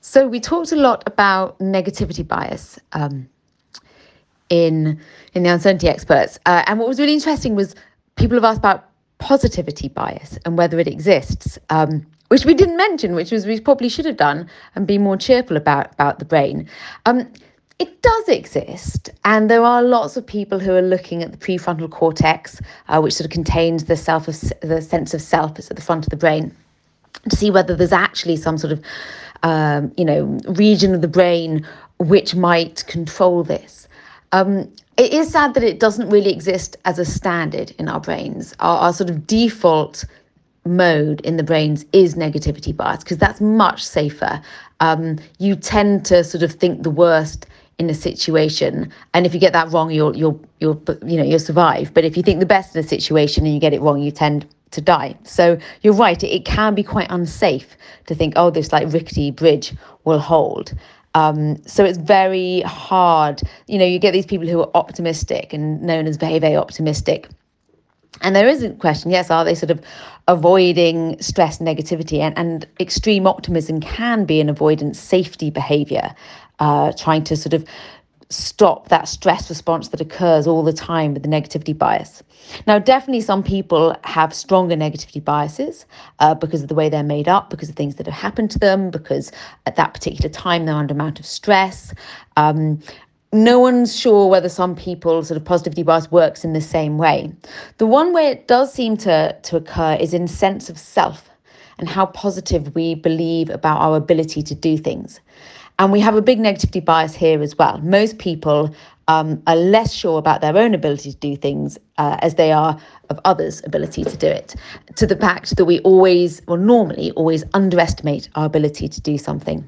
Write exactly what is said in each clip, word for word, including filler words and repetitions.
So we talked a lot about negativity bias um, in in the Uncertainty Experts, uh, and what was really interesting was people have asked about positivity bias and whether it exists, um, which we didn't mention, which was we probably should have done and be more cheerful about about the brain. Um, it does exist, and there are lots of people who are looking at the prefrontal cortex, uh, which sort of contains the self of the sense of self. It's at the front of the brain, to see whether there's actually some sort of, um, you know, region of the brain which might control this. Um, it is sad that it doesn't really exist as a standard in our brains. Our, our sort of default mode in the brains is negativity bias, because that's much safer. Um, you tend to sort of think the worst in a situation, and if you get that wrong, you'll you'll you'll you know you'll survive. But if you think the best in a situation and you get it wrong, you tend to die. So you're right, it, it can be quite unsafe to think, oh, this like rickety bridge will hold. Um, so it's very hard. You know, you get these people who are optimistic and known as very, very optimistic. And there is a question, yes, are they sort of avoiding stress and negativity? And, and extreme optimism can be an avoidance safety behavior, uh, trying to sort of stop that stress response that occurs all the time with the negativity bias. Now, definitely some people have stronger negativity biases uh, because of the way they're made up, because of things that have happened to them, because at that particular time they're under amount of stress. Um, no one's sure whether some people sort of positivity bias works in the same way. The one way it does seem to, to occur is in sense of self and how positive we believe about our ability to do things. And we have a big negativity bias here as well. Most people um, are less sure about their own ability to do things uh, as they are of others' ability to do it, to the fact that we always, or normally always underestimate our ability to do something.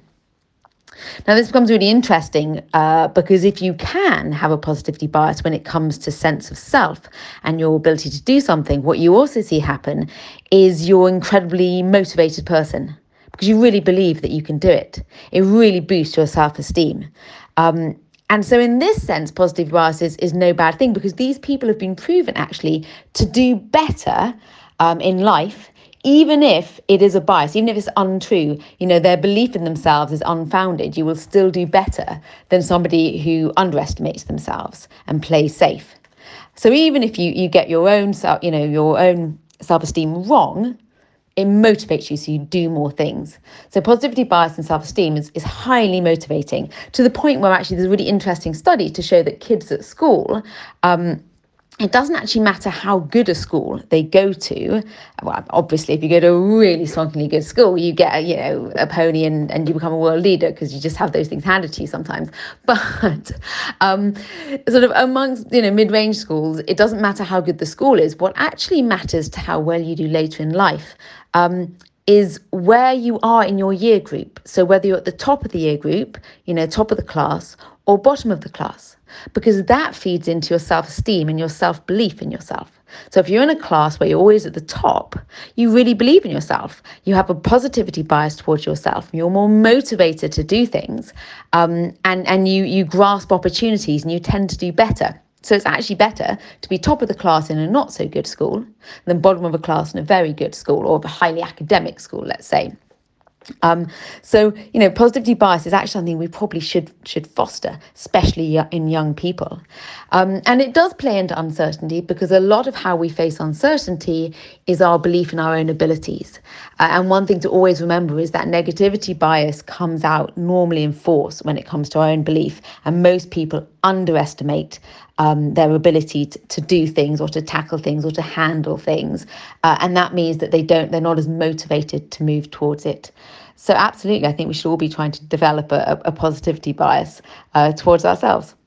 Now, this becomes really interesting uh, because if you can have a positivity bias when it comes to sense of self and your ability to do something, what you also see happen is you're an incredibly motivated person, because you really believe that you can do it. It really boosts your self-esteem. Um, and so in this sense, positive bias is, is no bad thing, because these people have been proven actually to do better um, in life, even if it is a bias, even if it's untrue, you know, their belief in themselves is unfounded, you will still do better than somebody who underestimates themselves and plays safe. So even if you, you get your own, you know, your own self-esteem wrong, it motivates you so you do more things. So positivity bias and self-esteem is, is highly motivating, to the point where actually there's a really interesting study to show that kids at school, um, it doesn't actually matter how good a school they go to. Well, obviously, if you go to a really swankily good school, you get a, you know, a pony and, and you become a world leader, because you just have those things handed to you sometimes. But um, sort of amongst, you know, mid-range schools, it doesn't matter how good the school is. What actually matters to how well you do later in life um, is where you are in your year group. So whether you're at the top of the year group, you know, top of the class, or bottom of the class, because that feeds into your self-esteem and your self-belief in yourself. So if you're in a class where you're always at the top, you really believe in yourself. You have a positivity bias towards yourself. You're more motivated to do things, um, and, and you, you grasp opportunities and you tend to do better. So it's actually better to be top of the class in a not so good school than bottom of a class in a very good school, or a highly academic school, let's say. Um, so, you know, positivity bias is actually something we probably should should foster, especially in young people. Um, and it does play into uncertainty, because a lot of how we face uncertainty is our belief in our own abilities. Uh, and one thing to always remember is that negativity bias comes out normally in force when it comes to our own belief. And most people underestimate um, their ability to, to do things, or to tackle things, or to handle things. Uh, and that means that they don't, they're not as motivated to move towards it. So absolutely, I think we should all be trying to develop a, a positivity bias uh, towards ourselves.